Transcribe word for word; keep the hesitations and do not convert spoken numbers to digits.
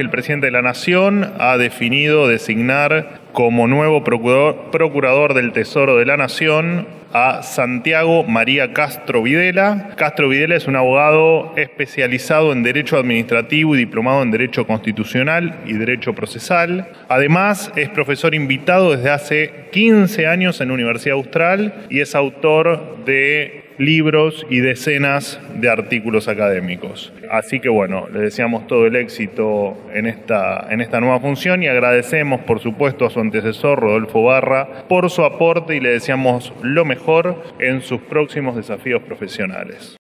que el presidente de la Nación ha definido designar como nuevo procurador, procurador del Tesoro de la Nación a Santiago María Castro Videla. Castro Videla es un abogado especializado en Derecho Administrativo y diplomado en Derecho Constitucional y Derecho Procesal. Además, es profesor invitado desde hace quince años en la Universidad Austral y es autor de libros y decenas de artículos académicos. Así que bueno, le deseamos todo el éxito en esta, en esta nueva función y agradecemos por supuesto a su antecesor Rodolfo Barra por su aporte y le deseamos lo mejor en sus próximos desafíos profesionales.